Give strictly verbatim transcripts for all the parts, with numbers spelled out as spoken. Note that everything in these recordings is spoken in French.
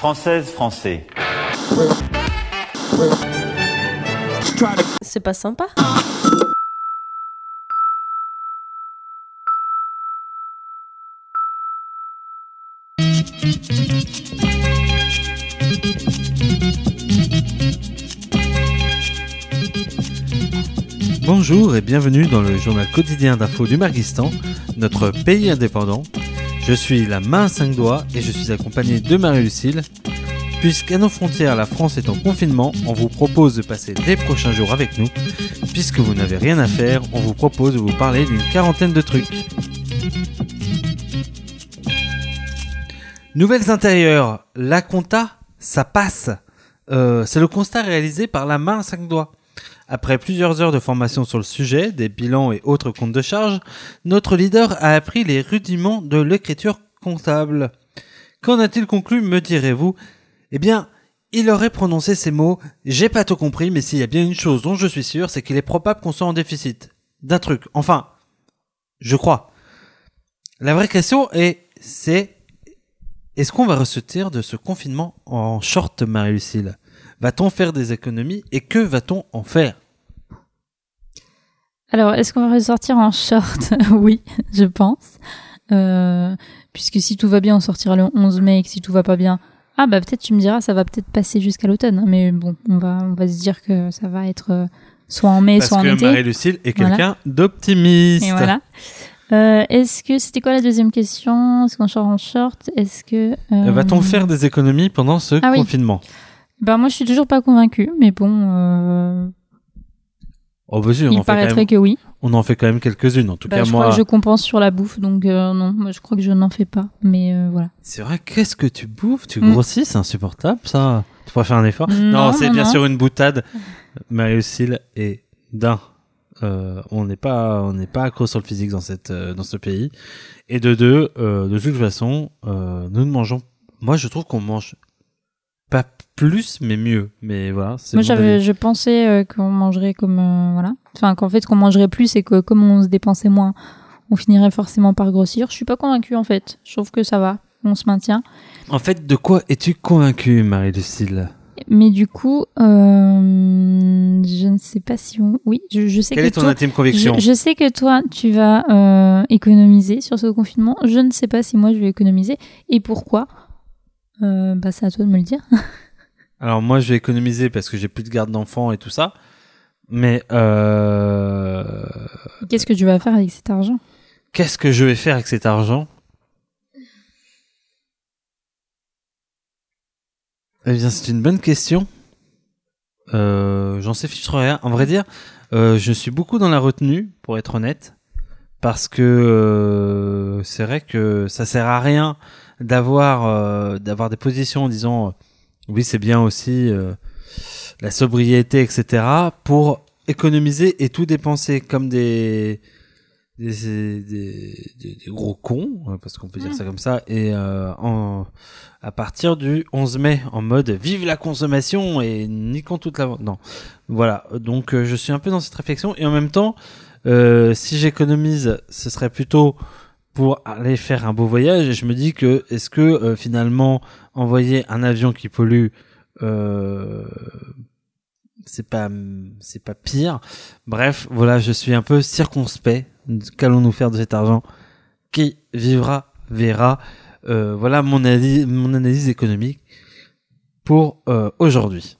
Française, français. C'est pas sympa. Bonjour et bienvenue dans le journal quotidien d'info du Marguistan, notre pays indépendant. Je suis la main à cinq doigts et je suis accompagné de Marie-Lucille. Puisqu'à nos frontières, la France est en confinement, on vous propose de passer les prochains jours avec nous. Puisque vous n'avez rien à faire, on vous propose de vous parler d'une quarantaine de trucs. Nouvelles intérieures, la compta, ça passe. Euh, c'est le constat réalisé par la main à cinq doigts. Après plusieurs heures de formation sur le sujet, des bilans et autres comptes de charge, notre leader a appris les rudiments de l'écriture comptable. Qu'en a-t-il conclu, me direz-vous ? Eh bien, il aurait prononcé ces mots « J'ai pas tout compris, mais s'il y a bien une chose dont je suis sûr, c'est qu'il est probable qu'on soit en déficit. » D'un truc. Enfin, je crois. La vraie question est, c'est est-ce qu'on va ressortir de ce confinement en short, Marie-Lucille ? Va-t-on faire des économies et que va-t-on en faire ? Alors, est-ce qu'on va ressortir en short ? Oui, je pense. Euh, puisque si tout va bien, on sortira le onze mai, et que si tout va pas bien, ah bah peut-être tu me diras, ça va peut-être passer jusqu'à l'automne. Hein, mais bon, on va, on va se dire que ça va être euh, soit en mai, Parce soit en été. Parce que Marie-Lucille est quelqu'un voilà. d'optimiste. Et voilà. Euh, est-ce que c'était quoi la deuxième question ? Est-ce qu'on sort en short ? Est-ce que euh... va-t-on faire des économies pendant ce ah, confinement ? Oui. Ben moi je suis toujours pas convaincue, mais bon. Euh... Oh, vas-y, on il en paraîtrait fait quand même, que oui. On en fait quand même quelques-unes, en tout bah, cas je moi. Crois que je compense sur la bouffe, donc euh, non, moi je crois que je n'en fais pas, mais euh, voilà. C'est vrai, qu'est-ce que tu bouffes ? Tu grossis, mmh. C'est insupportable ça. Tu pourrais faire un effort ? Non, non c'est non, bien non. sûr une boutade. Marie-Lucille est d'un. Euh, on n'est pas, on n'est pas accro sur le physique dans cette, euh, dans ce pays. Et de deux, euh, de toute façon, euh, nous ne mangeons. Moi, je trouve qu'on mange pas plus, mais mieux. Mais voilà. C'est moi, j'avais, je pensais euh, qu'on mangerait comme, euh, voilà. Enfin, qu'en fait, qu'on mangerait plus et que comme on se dépensait moins, on finirait forcément par grossir. Je suis pas convaincue en fait. Je trouve que ça va, on se maintient. En fait, de quoi es-tu convaincue, Marie-Lucille ? Mais du coup, euh, je ne sais pas si on... Oui, je, je sais Quelle que est ton toi, intime conviction ? je, je sais que toi, tu vas euh, économiser sur ce confinement. Je ne sais pas si moi, je vais économiser. Et pourquoi ? euh, Bah, c'est à toi de me le dire. Alors moi, je vais économiser parce que j'ai plus de garde d'enfants et tout ça. Mais... Euh... Qu'est-ce que tu vas faire avec cet argent ? Qu'est-ce que je vais faire avec cet argent ? Eh bien, c'est une bonne question. Euh, j'en sais fiche rien. En vrai dire, euh, je suis beaucoup dans la retenue, pour être honnête, parce que euh, c'est vrai que ça sert à rien d'avoir euh, d'avoir des positions en disant euh, oui, c'est bien aussi euh, la sobriété, et cetera, pour économiser et tout dépenser comme des Des, des, des, des gros cons, parce qu'on peut dire mmh. ça comme ça, et euh, en, à partir du onze mai, en mode vive la consommation et niquons toute la vente. Non, voilà. Donc euh, je suis un peu dans cette réflexion, et en même temps, euh, si j'économise, ce serait plutôt pour aller faire un beau voyage. Et je me dis que est-ce que euh, finalement envoyer un avion qui pollue, euh, c'est pas c'est pas pire. Bref, voilà, je suis un peu circonspect. Qu'allons-nous faire de cet argent ? Qui vivra verra. Euh, voilà mon analyse, mon analyse économique pour euh, aujourd'hui.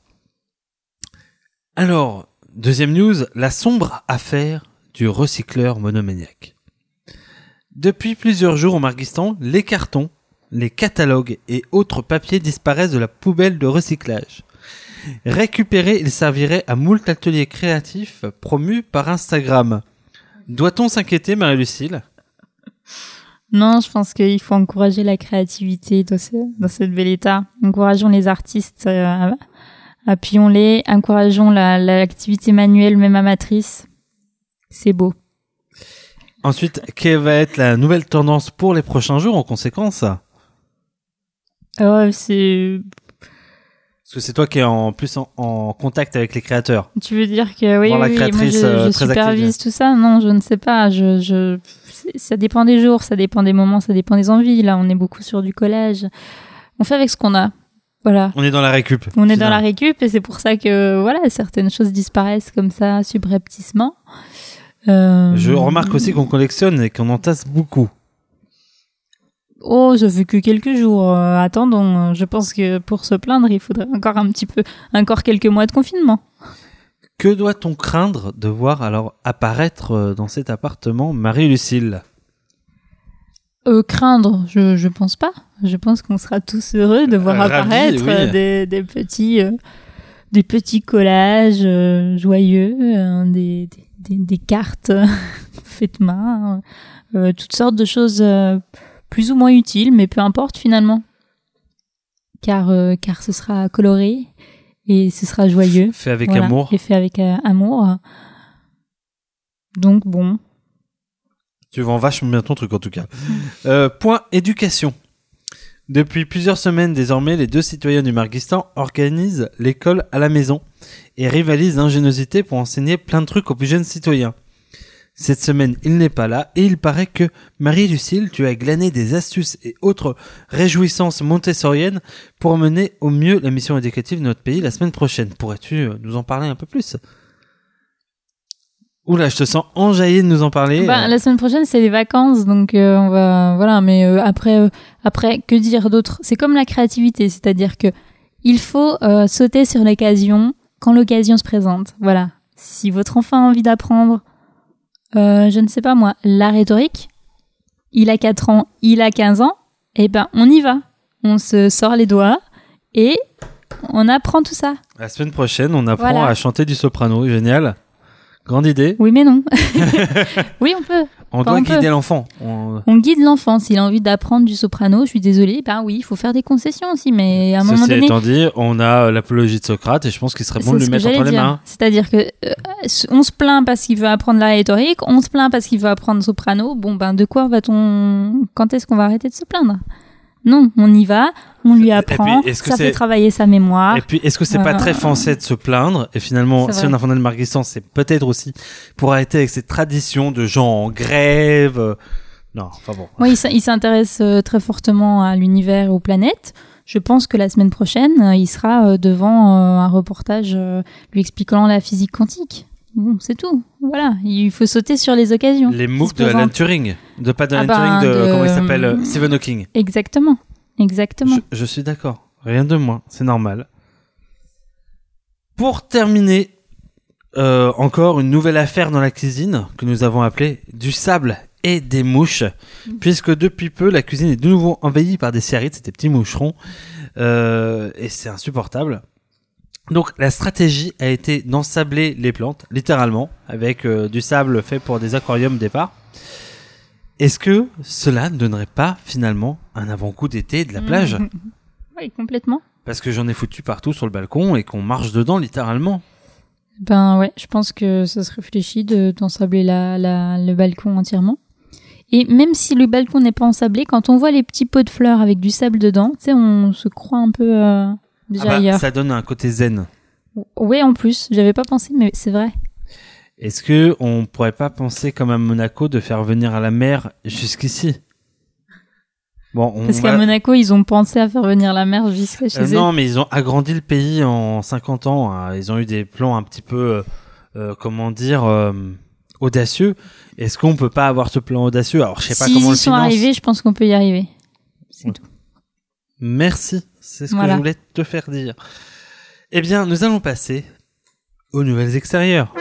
Alors, deuxième news, la sombre affaire du recycleur monomaniaque. Depuis plusieurs jours au Marguistan, les cartons, les catalogues et autres papiers disparaissent de la poubelle de recyclage. Récupérés, ils serviraient à moult ateliers créatifs promus par Instagram. Doit-on s'inquiéter, Marie-Lucille ? Non, je pense qu'il faut encourager la créativité dans ce, dans ce bel état. Encourageons les artistes, euh, appuyons-les, encourageons la, l'activité manuelle, même amatrice. C'est beau. Ensuite, quelle va être la nouvelle tendance pour les prochains jours en conséquence ? Oh, c'est... Parce que c'est toi qui es en plus en, en contact avec les créateurs. Tu veux dire que oui, Voir oui, la créatrice, moi je, je euh, très supervise active. tout ça ? Non, je ne sais pas. Je, je, ça dépend des jours, ça dépend des moments, ça dépend des envies. Là, on est beaucoup sur du collage. On fait avec ce qu'on a. Voilà. On est dans la récup. On est dans la récup et c'est pour ça que voilà, certaines choses disparaissent comme ça subrepticement. Euh... Je remarque aussi qu'on collectionne et qu'on entasse beaucoup. Oh, ça fait que quelques jours. Euh, attendons, je pense que pour se plaindre, il faudrait encore un petit peu, encore quelques mois de confinement. Que doit-on craindre de voir alors apparaître dans cet appartement, Marie-Lucille ? Euh, craindre, je je pense pas. Je pense qu'on sera tous heureux de voir Ravi, apparaître oui. des des petits euh, des petits collages euh, joyeux, euh, des, des des cartes faites main, euh, toutes sortes de choses euh, plus ou moins utiles, mais peu importe finalement, car euh, car ce sera coloré et ce sera joyeux. Fait avec voilà, amour. Et fait avec euh, amour. Donc bon. Tu vends vachement bien ton truc en tout cas. Euh, point éducation. Depuis plusieurs semaines désormais, les deux citoyens du Marguistan organisent l'école à la maison et rivalisent d'ingéniosité pour enseigner plein de trucs aux plus jeunes citoyens. Cette semaine, il n'est pas là et il paraît que Marie-Lucille, tu as glané des astuces et autres réjouissances montessoriennes pour mener au mieux la mission éducative de notre pays la semaine prochaine. Pourrais-tu nous en parler un peu plus ? Oula, je te sens enjaillé de nous en parler. Ben, la semaine prochaine, c'est les vacances, donc euh, on va, voilà. Mais euh, après, euh, après, que dire d'autre ? C'est comme la créativité, c'est-à-dire que il faut euh, sauter sur l'occasion quand l'occasion se présente. Voilà. Si votre enfant a envie d'apprendre, euh, je ne sais pas moi, la rhétorique, il a quatre ans, il a quinze ans, eh ben, on y va. On se sort les doigts et on apprend tout ça. La semaine prochaine, on apprend Voilà. à chanter du soprano. Génial. Grande idée. Oui, mais non. Oui, on peut. On Enfin, doit on guider peut. l'enfant. On... On guide l'enfant. S'il a envie d'apprendre du soprano, je suis désolée, ben oui, il faut faire des concessions aussi, mais à un moment Ceci donné... étant dit, on a l'apologie de Socrate et je pense qu'il serait bon c'est de lui ce que mettre j'allais entre les dire. mains. C'est-à-dire que euh, on se plaint parce qu'il veut apprendre la rhétorique, on se plaint parce qu'il veut apprendre soprano. Bon, ben de quoi va-t-on... Quand est-ce qu'on va arrêter de se plaindre ? Non, on y va, on lui apprend, puis, est-ce que ça c'est- fait travailler sa mémoire. Et puis, est-ce que c'est pas Euh, très français de se plaindre ? Et finalement, c'est si vrai. on a fondé le Marguistan, c'est peut-être aussi pour arrêter avec cette tradition de gens en grève. euh, Non, enfin bon. Oui, il s- il s'intéresse euh, très fortement à l'univers et aux planètes. Je pense que la semaine prochaine, euh, il sera euh, devant euh, un reportage euh, lui expliquant la physique quantique. Bon, c'est tout. Voilà, il faut sauter sur les occasions. Les qui MOOC se de Alan présentent. Turing. De pas de Ah Alan ben, Turing, de, de- comment il s'appelle euh, Stephen Hawking. Exactement, exactement. Je, je suis d'accord. Rien de moins. C'est normal. Pour terminer, euh, encore une nouvelle affaire dans la cuisine que nous avons appelée du sable et des mouches, puisque depuis peu la cuisine est de nouveau envahie par des cérites, ces petits moucherons, euh, et c'est insupportable. Donc la stratégie a été d'ensabler les plantes, littéralement, avec euh, du sable fait pour des aquariums au départ. Est-ce que cela ne donnerait pas finalement un avant-goût d'été de la plage ? Mhm. Oui, complètement. Parce que j'en ai foutu partout sur le balcon et qu'on marche dedans littéralement. Ben ouais, je pense que ça se réfléchit de d'ensabler la, la, le balcon entièrement. Et même si le balcon n'est pas ensablé, quand on voit les petits pots de fleurs avec du sable dedans, tu sais, on se croit un peu euh, déjà Ah bah, ailleurs. ça donne un côté zen. Oui, en plus, j'avais pas pensé, mais c'est vrai. Est-ce que on pourrait pas penser comme à Monaco de faire venir à la mer jusqu'ici ? Bon, on Parce va- qu'à Monaco, ils ont pensé à faire venir la mer jusqu'à chez Euh, eux. non, mais ils ont agrandi le pays en cinquante ans. Hein. Ils ont eu des plans un petit peu, euh, euh, comment dire, euh, audacieux. Est-ce qu'on peut pas avoir ce plan audacieux ? Alors, je sais pas S'ils comment on y le sont finance. arrivés, je pense qu'on peut y arriver. C'est Ouais. tout. Merci, c'est ce que Voilà. je voulais te faire dire. Eh bien, nous allons passer aux nouvelles extérieures.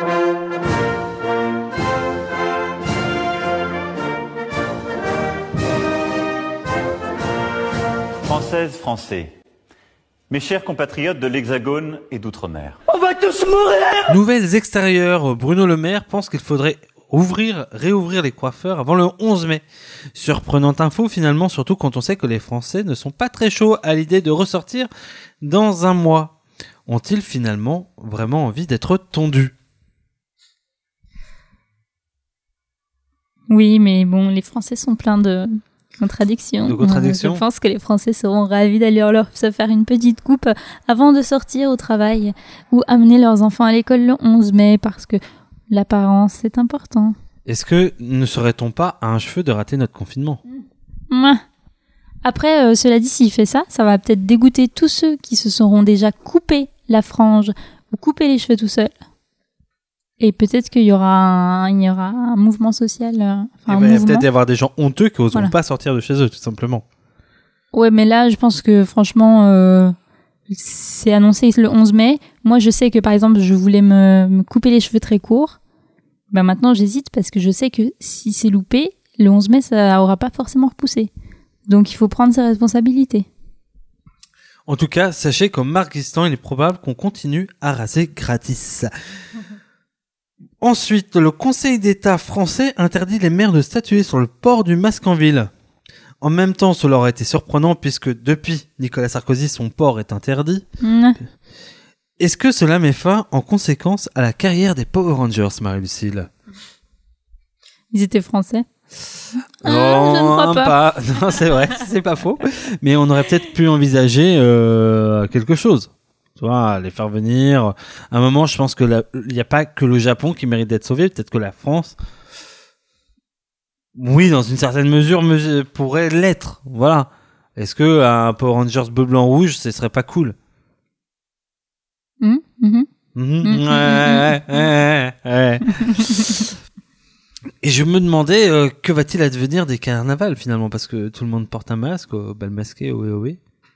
Françaises, Français, mes chers compatriotes de l'Hexagone et d'Outre-mer. Nouvelles extérieures, Bruno Le Maire pense qu'il faudrait ouvrir, réouvrir les coiffeurs avant le onze mai. Surprenante info finalement, surtout quand on sait que les Français ne sont pas très chauds à l'idée de ressortir dans un mois. Ont-ils finalement vraiment envie d'être tondus ? Oui, mais bon, les Français sont pleins de contradictions. De contradictions. Je pense que les Français seront ravis d'aller leur se faire une petite coupe avant de sortir au travail ou amener leurs enfants à l'école le onze mai parce que l'apparence, c'est important. Est-ce que ne serait-on pas à un cheveu de rater notre confinement ? Mouah. Après, euh, cela dit, s'il fait ça, ça va peut-être dégoûter tous ceux qui se seront déjà coupés la frange ou coupés les cheveux tout seuls. Et peut-être qu'il y aura un, il y aura un mouvement social. Euh, enfin, Il un va mouvement. peut-être y avoir des gens honteux qui n'oseront Voilà. pas sortir de chez eux, tout simplement. Ouais, mais là, je pense que franchement, euh, c'est annoncé le onze mai. Moi, je sais que par exemple, je voulais me, me couper les cheveux très courts. Ben maintenant, j'hésite parce que je sais que si c'est loupé, le onze mai, ça aura pas forcément repoussé. Donc, il faut prendre ses responsabilités. En tout cas, sachez qu'au Marguistan, il est probable qu'on continue à raser gratis. Ensuite, le Conseil d'État français interdit les maires de statuer sur le port du masque en ville. En même temps, cela aurait été surprenant puisque depuis Nicolas Sarkozy, son port est interdit. Mmh. Est-ce que cela met fin en conséquence à la carrière des Power Rangers, Marie-Lucille? Ils étaient français. Ah, non, je ne crois pas. Non, c'est vrai, c'est pas faux. Mais on aurait peut-être pu envisager euh, quelque chose. Tu vois, les faire venir. À un moment, je pense que la- il n'y a pas que le Japon qui mérite d'être sauvé. Peut-être que la France, oui, dans une certaine mesure, me- pourrait l'être. Voilà. Est-ce que un Power Rangers bleu, blanc, rouge, ce serait pas cool? Mmh, mmh. Mhm. Mm, Ouais, ouais, ouais. Et je me demandais euh, que va-t-il advenir des carnavals finalement, parce que tout le monde porte un masque, au bal masqué, oui, oui.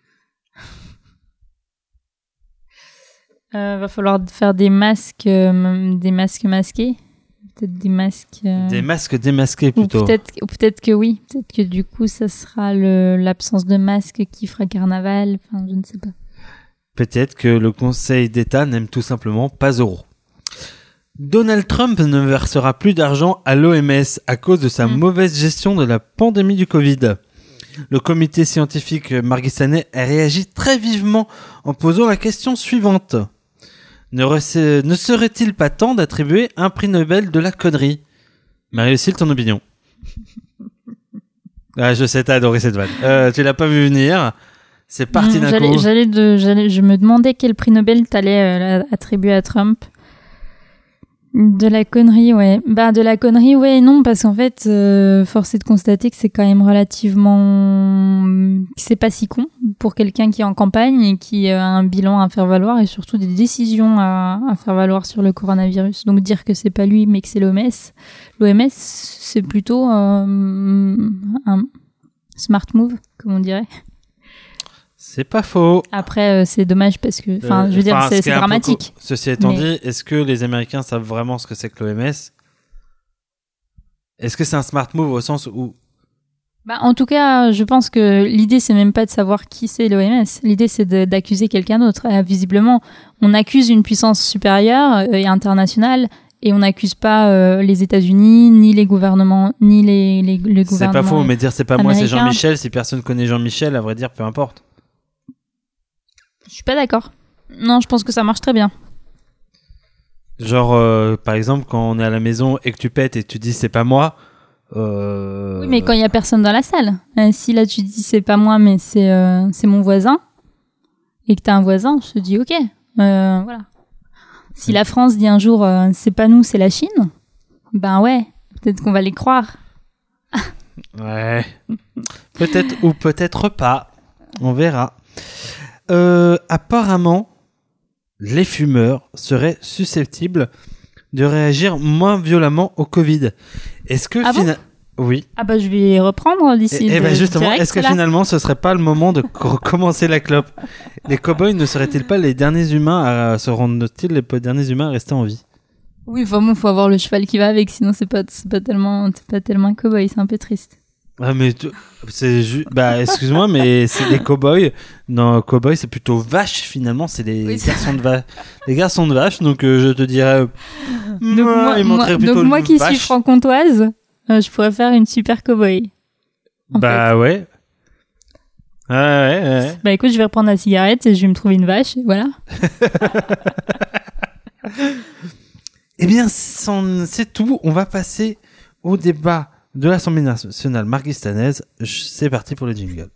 Euh, va falloir faire des masques, euh, des masques masqués. Peut-être des masques. euh, Des masques démasqués Ou plutôt. peut-être, ou peut-être que oui. Peut-être que du coup, ça sera le, l'absence de masque qui fera carnaval. Enfin, je ne sais pas. Peut-être que le Conseil d'État n'aime tout simplement pas euro. Donald Trump ne versera plus d'argent à l'O M S à cause de sa Mm. mauvaise gestion de la pandémie du Covid. Le comité scientifique marguistanais a réagi très vivement en posant la question suivante. Ne, rece- ne serait-il pas temps d'attribuer un prix Nobel de la connerie? Marie-Lucille, ton opinion? Ah, je sais, t'as adoré cette vanne. Euh, tu l'as pas vu venir. C'est parti Mm, d'un j'allais, coup. j'allais de, j'allais, je me demandais quel prix Nobel t'allais euh, attribuer à Trump. De la connerie, ouais. Bah, de la connerie, ouais et non, parce qu'en fait, euh, force est de constater que c'est quand même relativement... que c'est pas si con pour quelqu'un qui est en campagne et qui a un bilan à faire valoir et surtout des décisions à, à faire valoir sur le coronavirus. Donc dire que c'est pas lui, mais que c'est l'O M S. L'O M S, c'est plutôt euh, un smart move, comme on dirait. C'est pas faux. Après, euh, c'est dommage parce que... Enfin, Euh, je veux dire, enfin, c'est, ce qui c'est est un peu dramatique. co- Ceci étant Mais- dit, est-ce que les Américains savent vraiment ce que c'est que l'O M S? Est-ce que c'est un smart move au sens où... Bah, en tout cas, je pense que l'idée, c'est même pas de savoir qui c'est l'O M S. L'idée, c'est de- d'accuser quelqu'un d'autre. Euh, visiblement, on accuse une puissance supérieure euh, et internationale et on n'accuse pas euh, les États-Unis, ni les gouvernements, ni les, les, les C'est gouvernements. pas faux, mais dire c'est pas moi, c'est américains. Jean-Michel. Si personne connaît Jean-Michel, à vrai dire, peu importe. Je suis pas d'accord. Non, je pense que ça marche très bien. Genre, euh, par exemple, quand on est à la maison et que tu pètes et que tu dis c'est pas moi... Euh... Oui, mais quand il y a personne dans la salle. Euh, si là, tu dis c'est pas moi, mais c'est euh, c'est mon voisin, et que t'as un voisin, je te dis ok. Euh, voilà. Si la France dit un jour euh, c'est pas nous, c'est la Chine, ben ouais, peut-être qu'on va les croire. Ouais. Peut-être ou peut-être pas. On verra. Euh, apparemment, les fumeurs seraient susceptibles de réagir moins violemment au Covid. Est-ce que Ah bon fina- oui. Ah bah je vais reprendre d'ici. Et, et ben de- justement, direct, est-ce que là. finalement ce serait pas le moment de co- recommencer la clope? Les cow-boys ne seraient-ils pas les derniers humains à se rendre-t-il les derniers humains à rester en vie? Oui, enfin bon, faut avoir le cheval qui va avec, sinon c'est pas c'est pas tellement c'est pas tellement un cow-boy, c'est un peu triste. Ah mais tu- c'est ju- bah excuse-moi mais c'est des cow-boys. Non, cow-boys c'est plutôt vache finalement, c'est des Oui, c'est- garçons de vache. Les garçons de vache, donc euh, je te dirais euh, Donc moi, moi, ils moi- montreraient plutôt donc moi une qui vache. suis franc-comtoise, euh, je pourrais faire une super cow-boy. en Bah ouais. Ouais, ouais, ouais. Bah écoute, je vais reprendre la cigarette et je vais me trouver une vache, et voilà. Eh bien, c'en- c'est tout. On va passer au débat de l'Assemblée nationale marguistanaise. Je- C'est parti pour le jingle.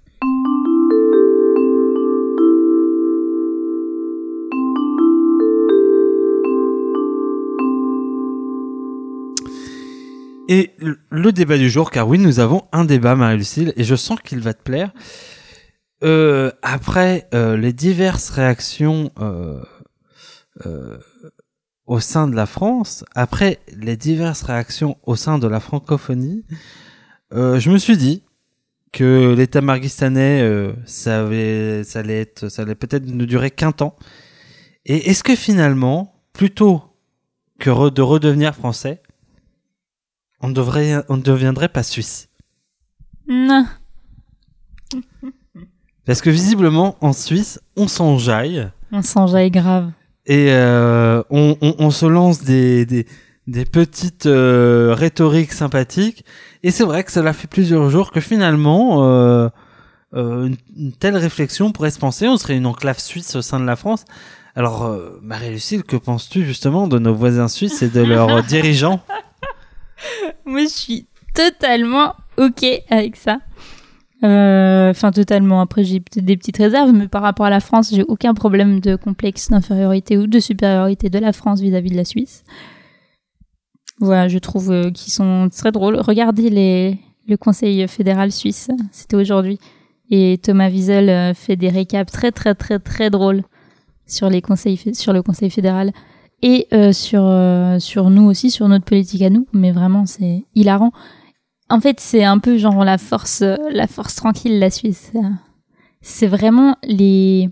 Et le, le débat du jour, car oui, nous avons un débat, Marie-Lucille, et je sens qu'il va te plaire. Euh, après euh, les diverses réactions euh, euh, au sein de la France, après les diverses réactions au sein de la francophonie, euh, je me suis dit que les tamarguistanais, euh, ça, avait, ça allait être, ça allait peut-être ne durer qu'un temps. Et est-ce que finalement, plutôt que re- de redevenir français, on devrait, on ne deviendrait pas suisse? Non. Parce que visiblement, en Suisse, on s'enjaille. On s'enjaille grave. Et euh, on, on, on se lance des, des, des petites euh, rhétoriques sympathiques. Et c'est vrai que cela fait plusieurs jours que finalement, euh, euh, une, une telle réflexion pourrait se penser. On serait une enclave suisse au sein de la France. Alors, euh, Marie-Lucille, que penses-tu justement de nos voisins suisses et de leurs dirigeants? Moi, je suis totalement OK avec ça. Enfin, euh, totalement. Après, j'ai peut-être des petites réserves, mais par rapport à la France, j'ai aucun problème de complexe d'infériorité ou de supériorité de la France vis-à-vis de la Suisse. Voilà, je trouve euh, qu'ils sont très drôles. Regardez les, le Conseil fédéral suisse, c'était aujourd'hui. Et Thomas Wiesel euh, fait des récaps très, très, très, très drôles sur, les conseils, sur le Conseil fédéral. Et euh, sur, euh, sur nous aussi, sur notre politique à nous. Mais vraiment, c'est hilarant. En fait, c'est un peu genre la force, euh, la force tranquille, la Suisse. C'est vraiment les...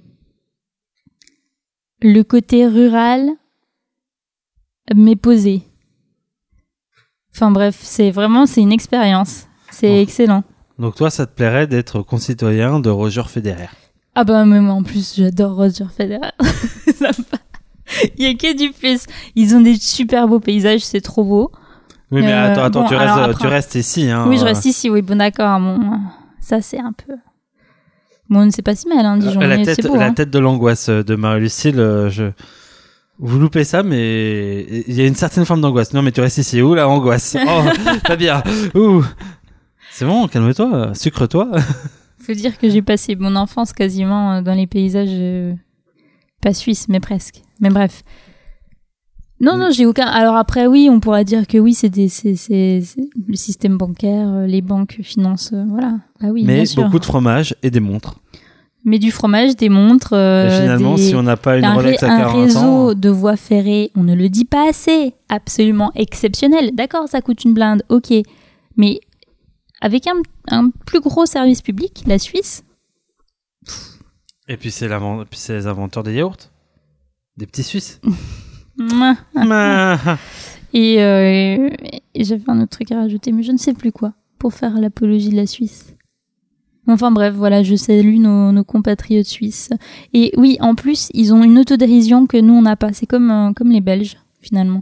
le côté rural, mais posé. Enfin bref, c'est vraiment, c'est une expérience. C'est Oh. excellent. Donc toi, ça te plairait d'être concitoyen de Roger Federer? Ah bah même en plus, j'adore Roger Federer. Ça me va. Il y a que du plus. Ils ont des super beaux paysages, c'est trop beau. Oui, mais Euh, attends, attends, bon, tu, alors restes, après- tu restes ici. Hein, Oui, je reste ici, oui, bon d'accord. Bon, ça c'est un peu... Bon, c'est pas si mal, hein, Dijon, Euh, la mais tête, c'est beau. la hein. tête de l'angoisse de Marie-Lucille, euh, je... vous loupez ça, mais il y a une certaine forme d'angoisse. Non, mais tu restes ici. Ouh, la angoisse. Oh, pas bien. Ouh. C'est bon, calme-toi, sucre-toi. Faut dire que j'ai passé mon enfance quasiment euh, dans les paysages, euh, pas suisses, mais presque. Mais bref. Non, non, j'ai aucun... Alors après, oui, on pourra dire que oui, c'est, des, c'est, c'est, c'est le système bancaire, euh, les banques financent, euh, voilà. Bah oui, mais bien sûr. beaucoup de fromage et des montres. Mais du fromage, des montres... euh, et finalement, des... si on n'a pas une un, Rolex ré- à un quarante réseau ans... de voies ferrées, on ne le dit pas assez, absolument exceptionnel. D'accord, ça coûte une blinde, ok. Mais avec un, un plus gros service public, la Suisse... Et puis c'est, l'avent- puis c'est les inventeurs des yaourts. Des petits Suisses. mouah. Ah. Et, euh, et j'avais un autre truc à rajouter, mais je ne sais plus quoi, pour faire l'apologie de la Suisse. Enfin bref, voilà, je salue nos, nos compatriotes suisses. Et oui, en plus, ils ont une autodérision que nous, on n'a pas. C'est comme, euh, comme les Belges, finalement.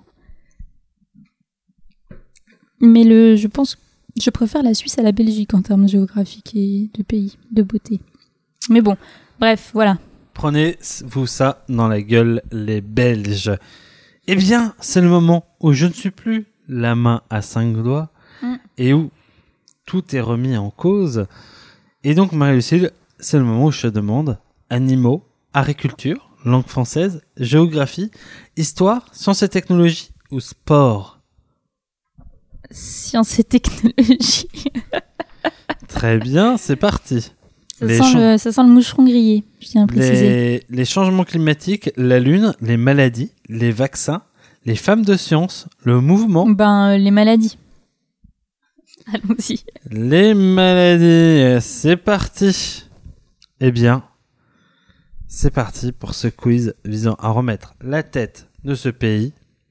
Mais le, je pense, je préfère la Suisse à la Belgique en termes géographiques et de pays, de beauté. Mais bon, bref, voilà. Prenez-vous ça dans la gueule, les Belges. Eh bien, c'est le moment où je ne suis plus la main à cinq doigts Mm. et où tout est remis en cause. Et donc, Marie-Lucille, c'est le moment où je te demande animaux, agriculture, langue française, géographie, histoire, sciences et technologies ou sport. Sciences et technologies. Très bien, c'est parti. Ça Les sent, champs- le, ça sent le moucheron grillé, je tiens à préciser. Les, les changements climatiques, la lune, les maladies, les vaccins, les femmes de science, le mouvement, Ben, euh, les maladies. Allons-y. les maladies. C'est parti. Eh bien, c'est parti pour ce quiz visant à remettre la tête de ce pays.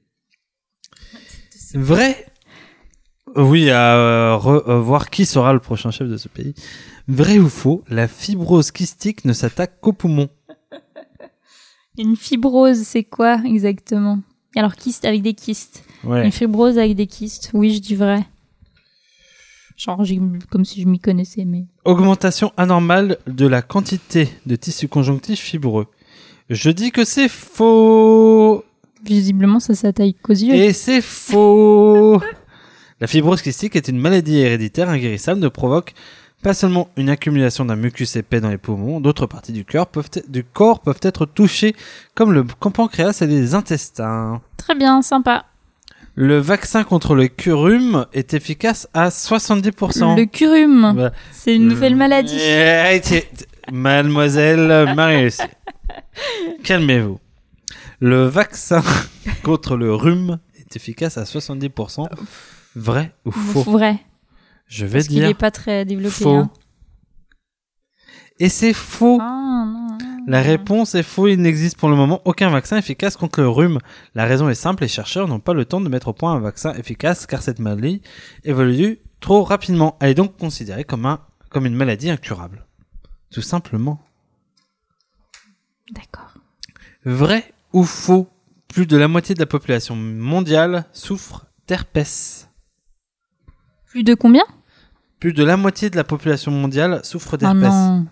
Vrai? Oui, à euh, re- euh, voir qui sera le prochain chef de ce pays. Vrai ou faux, la fibrose kystique ne s'attaque qu'aux poumons. Une fibrose, c'est quoi exactement? Alors, kyste avec des kystes. Ouais. Une fibrose avec des kystes. Oui, je dis vrai. Genre, j'ai- comme si je m'y connaissais, mais... Augmentation anormale de la quantité de tissu conjonctif fibreux. Je dis que c'est faux. Visiblement, ça s'attaque qu'aux yeux. Et c'est faux. La fibrose kystique est une maladie héréditaire inguérissable, ne provoque pas seulement une accumulation d'un mucus épais dans les poumons, d'autres parties du corps peuvent, être, du corps peuvent être touchées, comme le pancréas et les intestins. Très bien, sympa. Le vaccin contre le rhume est efficace à soixante-dix pour cent. Le curum, Bah, c'est une nouvelle maladie. Eh, t- t- Mademoiselle Marius, calmez-vous. Le vaccin contre le rhume est efficace à soixante-dix pour cent. Vrai ou faux? Vrai. Je vais Parce qu'il dire n'est pas très développé. faux. Hein. Et c'est faux. Ah, non, non, La non. réponse est faux. Il n'existe pour le moment aucun vaccin efficace contre le rhume. La raison est simple. Les chercheurs n'ont pas le temps de mettre au point un vaccin efficace car cette maladie évolue trop rapidement. Elle est donc considérée comme un, comme une maladie incurable. Tout simplement. D'accord. Vrai ou faux? Plus de la moitié de la population mondiale souffre d'herpès. Plus de combien? Plus de la moitié de la population mondiale souffre Ah d'herpès. non.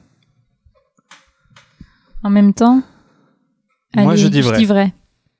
En même temps. Moi, allez, je dis vrai. Je dis vrai.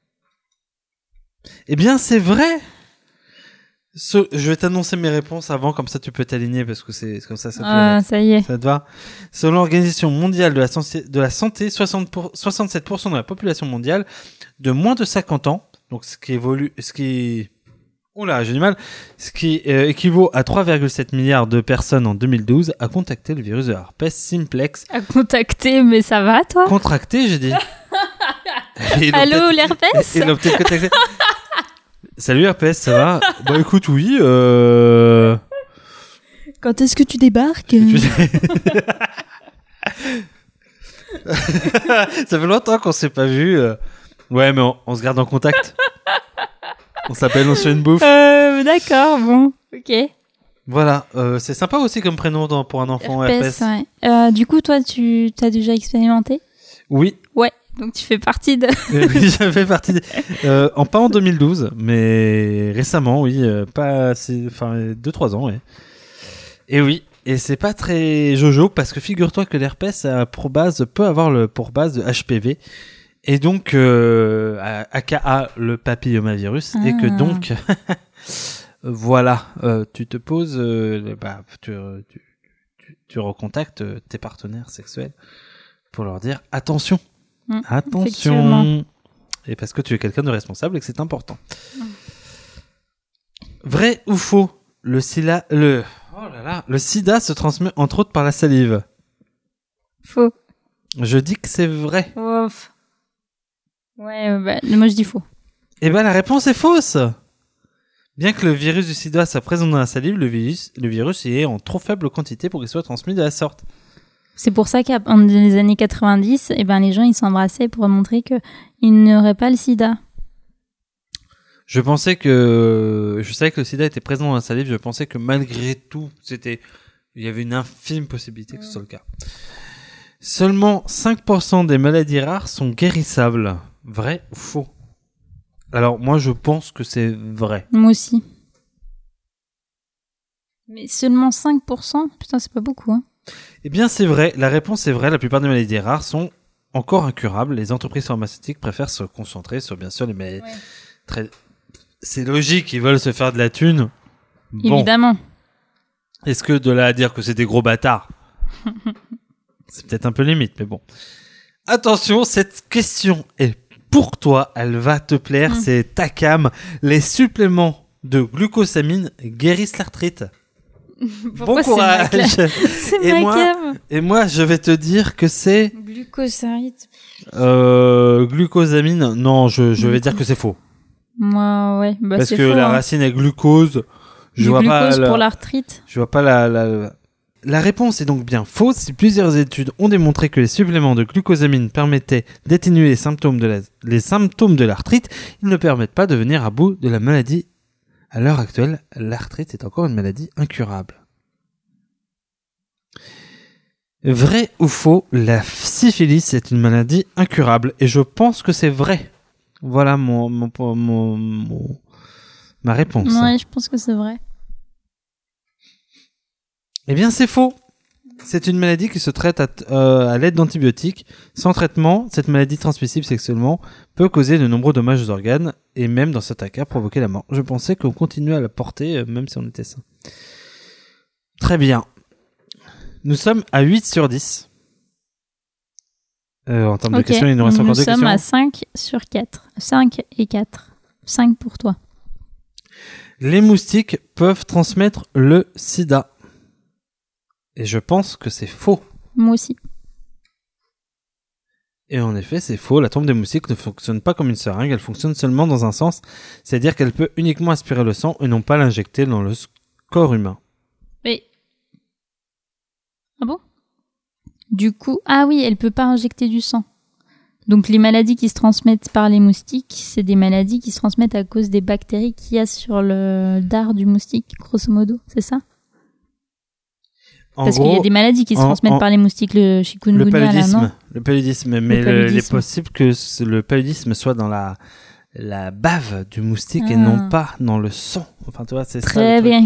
Eh bien, c'est vrai. Ce- Je vais t'annoncer mes réponses avant, comme ça tu peux t'aligner parce que c'est c'est comme ça ça peut Ah, aller. ça y est. Ça te va? Selon l'Organisation mondiale de la, Santé- de la santé, soixante pour- soixante-sept pour cent de la population mondiale de moins de cinquante ans, donc ce qui évolue, ce qui, oula, j'ai du mal, ce qui euh, équivaut à trois virgule sept milliards de personnes en deux mille douze, a contacté le virus de herpès simplex. À contacter, mais ça va, toi? Contracté, j'ai dit. Et ils l'ont Allô, peut-être- l'herpès? Ils l'ont peut-être contacté. Salut herpès, ça va? Bah écoute, oui. Euh... Quand est-ce que tu débarques? Tu sais- Ça fait longtemps qu'on s'est pas vu. euh. Ouais, mais on, on se garde en contact. On s'appelle, on se fait une bouffe. Euh, d'accord, bon. Ok. Voilà, euh, c'est sympa aussi comme prénom dans- pour un enfant Herpès, herpès. ouais. Euh, du coup, toi, tu t'as déjà expérimenté? Oui, Ouais. Donc, tu fais partie de... oui, j'avais partie. des- Euh, en pas en deux mille douze, mais récemment, oui, euh, pas assez, enfin deux trois ans, ouais. Et oui, et c'est pas très jojo parce que figure-toi que l'herpès a pour base peut avoir le pour base de H P V et donc euh, aka le papillomavirus et que Ah. donc voilà, euh, tu te poses, euh, bah tu, tu, tu, tu recontactes tes partenaires sexuels pour leur dire attention. Mm, Attention. effectivement. Et parce que tu es quelqu'un de responsable et que c'est important. Vrai ou faux? Le sida, le, oh là là, le sida se transmet entre autres par la salive. Faux. Je dis que c'est vrai. Ouf. Ouais, euh, bah, moi, je dis faux. Eh ben, la réponse est fausse. Bien que le virus du sida soit présent dans la salive, le virus, le virus y est en trop faible quantité pour qu'il soit transmis de la sorte. C'est pour ça qu'en les années quatre-vingt-dix, eh ben, les gens, ils s'embrassaient pour montrer qu'ils n'auraient pas le sida. Je pensais que, je savais que le sida était présent dans la salive, je pensais que malgré tout, c'était, il y avait une infime possibilité que ce soit le cas. Seulement cinq pour cent des maladies rares sont guérissables. Vrai ou faux? Alors, moi, je pense que c'est vrai. Moi aussi. Mais seulement cinq pour cent? Putain, c'est pas beaucoup, hein. Eh bien, c'est vrai. La réponse est vraie. La plupart des maladies rares sont encore incurables. Les entreprises pharmaceutiques préfèrent se concentrer sur, bien sûr, les maladies Ouais. très... C'est logique, ils veulent se faire de la thune. Bon. Évidemment. Est-ce que de là à dire que c'est des gros bâtards? C'est peut-être un peu limite, mais bon. Attention, cette question est pour toi. Elle va te plaire. Mm. C'est ta cam. Les suppléments de glucosamine guérissent l'arthrite. Pourquoi Bon courage. c'est ma cla- C'est Et ma moi, cam. et moi, je vais te dire que c'est Glucosamine. euh, glucosamine. Non, je, je vais dire que c'est faux. Moi, ouais. Bah, Parce c'est que faux, la hein. racine est glucose. Je Du vois pas. glucose la- pour l'arthrite. Je vois pas la, la, la réponse est donc bien fausse. Si plusieurs études ont démontré que les suppléments de glucosamine permettaient d'atténuer les symptômes de la, les symptômes de l'arthrite, ils ne permettent pas de venir à bout de la maladie. À l'heure actuelle, l'arthrite est encore une maladie incurable. Vrai ou faux, la syphilis est une maladie incurable et je pense que c'est vrai. Voilà mon, mon, mon, mon- ma réponse. Ouais, je pense que c'est vrai. Eh bien, c'est faux. C'est une maladie qui se traite à, t- euh, à l'aide d'antibiotiques. Sans traitement, cette maladie transmissible sexuellement peut causer de nombreux dommages aux organes et même, dans certains cas, provoquer la mort. Je pensais qu'on continuait à la porter, euh, même si on était sain. Très bien. Nous sommes à huit sur dix. Euh, en termes de Ok, questions, il nous reste nous encore deux sommes questions. à cinq sur quatre. cinq et quatre. cinq pour toi. Les moustiques peuvent transmettre le sida. Et je pense que c'est faux. Moi aussi. Et en effet, c'est faux. La trompe des moustiques ne fonctionne pas comme une seringue. Elle fonctionne seulement dans un sens. C'est-à-dire qu'elle peut uniquement aspirer le sang et non pas l'injecter dans le corps humain. Mais... Ah bon? Du coup... Ah oui, elle peut pas injecter du sang. Donc les maladies qui se transmettent par les moustiques, c'est des maladies qui se transmettent à cause des bactéries qu'il y a sur le dard du moustique, grosso modo. C'est ça? En Parce gros, qu'il y a des maladies qui se en, transmettent en, par les moustiques, le chikungunya, le paludisme, là, non? le paludisme, mais Le paludisme. Le, il est possible que le paludisme soit dans la la bave du moustique ah. et non pas dans le sang. Enfin, tu vois, c'est Très ça. Très bien.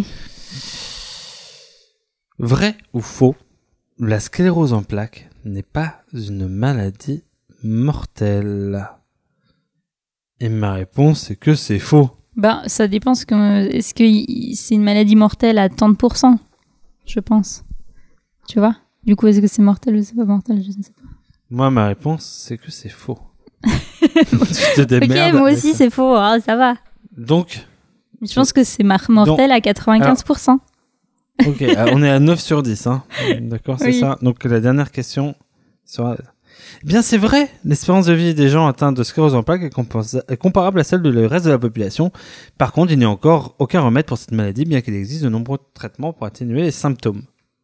Vrai ou faux? La sclérose en plaques n'est pas une maladie mortelle. Et ma réponse c'est que c'est faux. Ben, ça dépend. Ce que, est-ce que c'est une maladie mortelle à tant de pourcents? Je pense. Tu vois? Du coup, est-ce que c'est mortel ou c'est pas mortel? Je ne sais pas. Moi, ma réponse, c'est que c'est faux. Tu te démerdes. Ok, moi aussi, c'est faux. Ah, ça va. Donc... Je pense que c'est mar- mortel Donc, à quatre-vingt-quinze pour cent. Alors, ok, on est à neuf sur dix. Hein. D'accord, c'est oui. ça. Donc, la dernière question sera... Eh bien, c'est vrai. L'espérance de vie des gens atteints de sclérose en plaques est, compa- est comparable à celle du reste de la population. Par contre, il n'y a encore aucun remède pour cette maladie, bien qu'il existe de nombreux traitements pour atténuer les symptômes.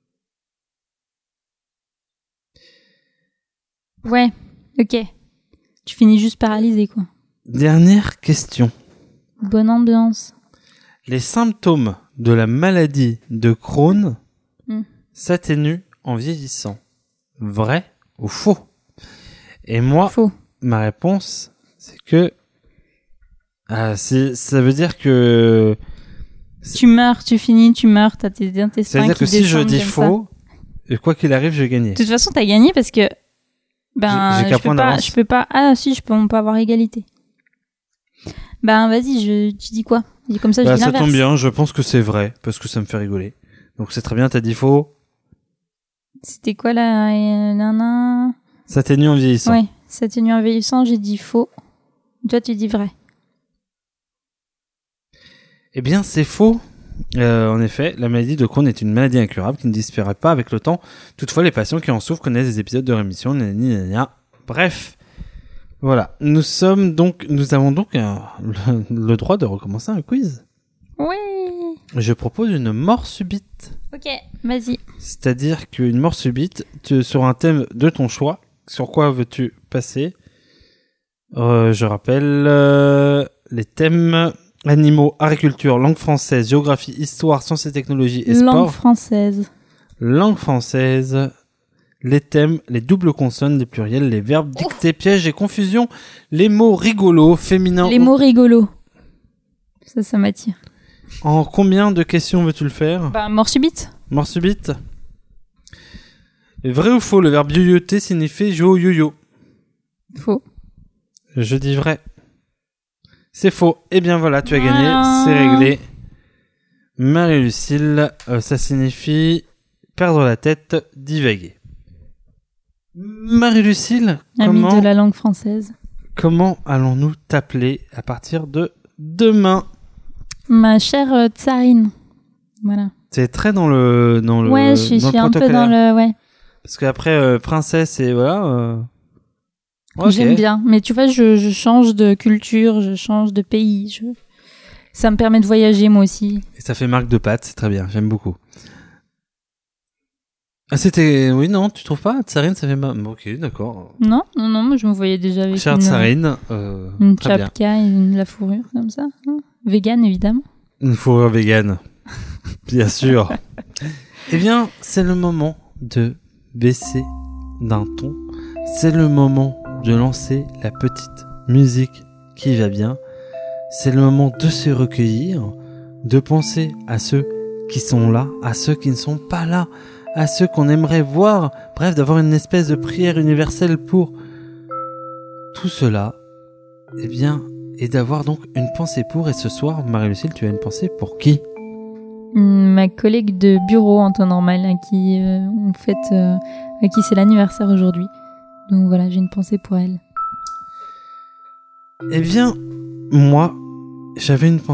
Ouais, ok. Tu finis juste paralysé, quoi. Dernière question. Bonne ambiance. Les symptômes de la maladie de Crohn mm. s'atténuent en vieillissant. Vrai ou faux? Et moi, faux. Ma réponse, c'est que... Ah, c'est, ça veut dire que... Tu meurs, tu finis, tu meurs, t'as tes intestins qui C'est-à-dire que si je dis comme faux, ça. Quoi qu'il arrive, je vais gagner. De toute façon, t'as gagné parce que... Ben, j'ai, j'ai qu'un je peux point pas, d'avance. je peux pas... Ah si, je peux on peut avoir égalité. Ben, vas-y, je, tu dis quoi? Comme ça, bah, je dis ça l'inverse. tombe bien, je pense que c'est vrai, parce que ça me fait rigoler. Donc c'est très bien, t'as dit faux. C'était quoi là? euh, nana Ça s'atténue en vieillissant. Ouais, ça s'atténue en vieillissant, j'ai dit faux. Toi, tu dis vrai. Eh bien, c'est faux. Euh, en effet, la maladie de Crohn est une maladie incurable qui ne disparaît pas avec le temps. Toutefois, les patients qui en souffrent connaissent des épisodes de rémission. Gna, gna, gna, gna. Bref, voilà. Nous sommes donc, nous avons donc un, le, le droit de recommencer un quiz. Oui. Je propose une mort subite. Ok, vas-y. C'est-à-dire qu'une mort subite, tu, sur un thème de ton choix, sur quoi veux-tu passer? euh, Je rappelle euh, les thèmes animaux, agriculture, langue française, géographie, histoire, sciences et technologies et sport. Langue française. Langue française, les thèmes, les doubles consonnes, les pluriels, les verbes, dictées, pièges et confusion, les mots rigolos, féminins. Les ou... mots rigolos. Ça, ça m'attire. En combien de questions veux-tu le faire? Bah, mort subite. Mort subite. Vrai ou faux, le verbe yoyoter signifie jouer au yo-yo? Faux. Je dis vrai. C'est faux. Eh bien voilà, tu as gagné, Ah. c'est réglé. Marie-Lucille, euh, ça signifie perdre la tête, divaguer. Marie-Lucille, Amie comment, de la langue française. comment allons-nous t'appeler à partir de demain? Ma chère euh, tsarine. Voilà. C'est très dans le dans le Ouais, je suis, je dans le suis un peu protocolaire. dans le... Ouais. Parce qu'après euh, princesse et voilà. Euh... ok. J'aime bien. Mais tu vois, je, je change de culture, je change de pays. Je... Ça me permet de voyager, moi aussi. Et ça fait marque de patte, c'est très bien, j'aime beaucoup. Ah, c'était... Oui, non, tu trouves pas? Tsarine, ça fait marque... Ok, d'accord. Non, non, non, moi je me voyais déjà avec Chère une, Tsarine, euh, une très bien. chapka et une, la fourrure, comme ça. Hein. Vegan, évidemment. Une fourrure végane, bien sûr. Eh bien, c'est le moment de baisser d'un ton. C'est le moment de lancer la petite musique qui va bien. C'est le moment de se recueillir, de penser à ceux qui sont là, à ceux qui ne sont pas là, à ceux qu'on aimerait voir. Bref, d'avoir une espèce de prière universelle pour tout cela. Eh bien, et d'avoir donc une pensée pour. Et ce soir, Marie-Lucille, tu as une pensée pour qui? Ma collègue de bureau en temps normal, à qui, euh, on fête, euh, à qui c'est l'anniversaire aujourd'hui. Donc voilà, j'ai une pensée pour elle. Eh bien, moi, j'avais une pensée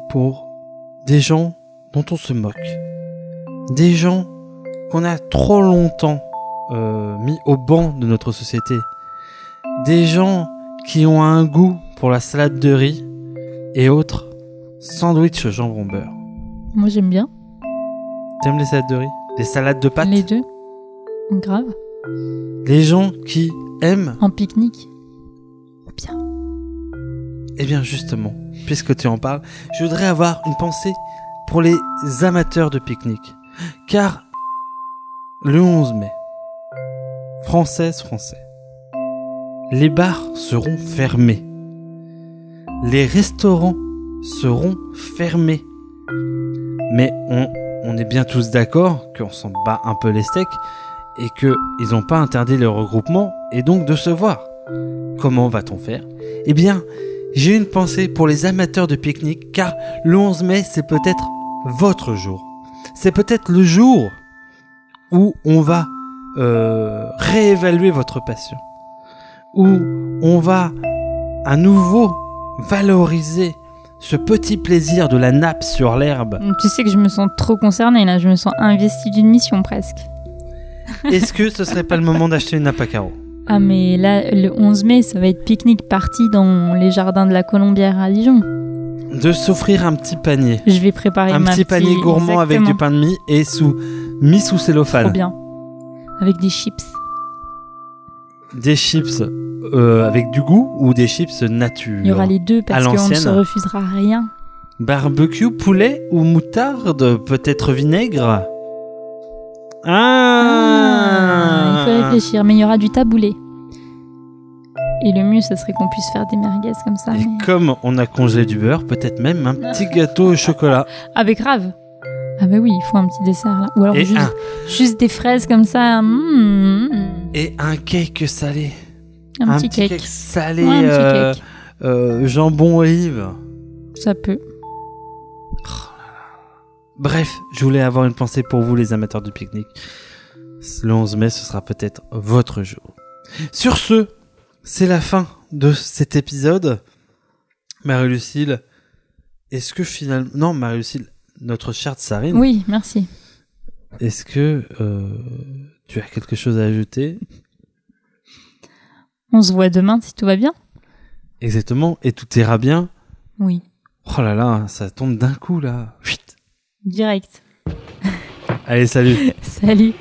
pour des gens dont on se moque. Des gens qu'on a trop longtemps euh, mis au banc de notre société. Des gens qui ont un goût pour la salade de riz et autres sandwich jambon beurre. Moi, j'aime bien. T'aimes les salades de riz? Les salades de pâtes? Les deux. Grave. Les gens qui aiment... En pique-nique. Bien. Eh bien justement, puisque tu en parles, je voudrais avoir une pensée pour les amateurs de pique-nique. Car le onze mai, Françaises, Français, les bars seront fermés. Les restaurants seront fermés. Mais on, on est bien tous d'accord qu'on s'en bat un peu les steaks et qu'ils n'ont pas interdit le regroupement et donc de se voir. Comment va-t-on faire? Eh bien, j'ai une pensée pour les amateurs de pique-nique car le onze mai, c'est peut-être votre jour. C'est peut-être le jour où on va euh, réévaluer votre passion. Où on va à nouveau valoriser ce petit plaisir de la nappe sur l'herbe. Tu sais que je me sens trop concernée là, je me sens investie d'une mission presque. Est-ce que ce serait pas le moment d'acheter une nappe à carreaux? Ah mais là, le onze mai, ça va être pique-nique party dans les jardins de la Colombière à Dijon. De s'offrir un petit panier. Je vais préparer un ma petit panier petite- gourmand avec Exactement. du pain de mie et sous mis sous cellophane. Trop bien. Avec des chips. Des chips euh, avec du goût ou des chips nature? Il y aura les deux À parce qu'on ne l'ancienne. se refusera rien. Barbecue, poulet ou moutarde? Peut-être vinaigre? Ah, Il faut réfléchir, mais il y aura du taboulé. Et le mieux, ça serait qu'on puisse faire des merguez comme ça. Et mais- comme on a congelé du beurre, peut-être même un petit gâteau au chocolat. Ah bah grave. Ah bah oui, il faut un petit dessert là. Ou alors Et juste, un, juste des fraises comme ça. Mmh, mmh. et un cake salé. Un, petit cake. salé, Ouais, un petit euh, cake. euh, jambon olive. Ça peut. Bref, je voulais avoir une pensée pour vous les amateurs de pique-nique. Le onze mai, ce sera peut-être votre jour. Sur ce, c'est la fin de cet épisode. Marie-Lucille, est-ce que finalement... Non, Marie-Lucille, notre chère Tsarine, Oui, merci. est-ce que euh, tu as quelque chose à ajouter? On se voit demain si tout va bien. Exactement, et tout ira bien. Oui, Oh là là, ça tombe d'un coup là. Chut. direct. Allez, salut. Salut.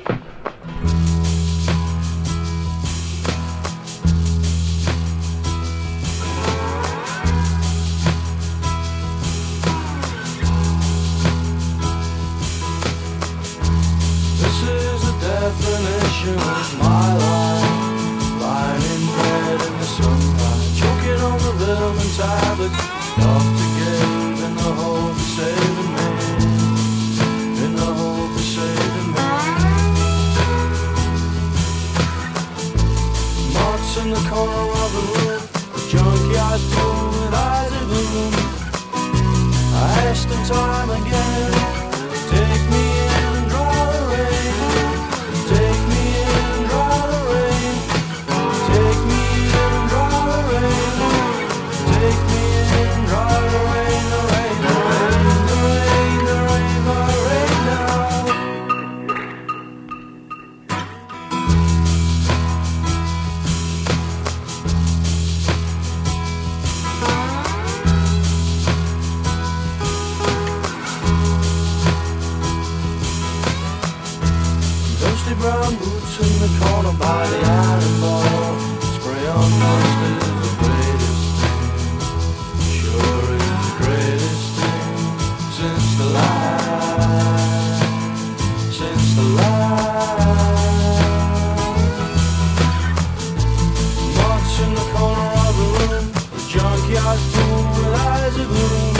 This is the definition of my life. Lying in bed in the sunlight, choking on the vitamin tablets doctor gave in the hope of saving me. In the hope of saving me. Moths in the corner of the room, the junkyard full with eyes of gloom. I asked him time again, take me in and draw the rain. Take me in and draw the rain. Take me in and draw the rain. Take me in and draw the rain. The rain, the rain, the rain, the rain, the rain now. Dusty brown boots in the corner by the iron bar. Spray on dust is the greatest thing. Sure is the greatest thing since the light. Since the light. Moths in the corner of the room. The junkyard full with eyes of gloom.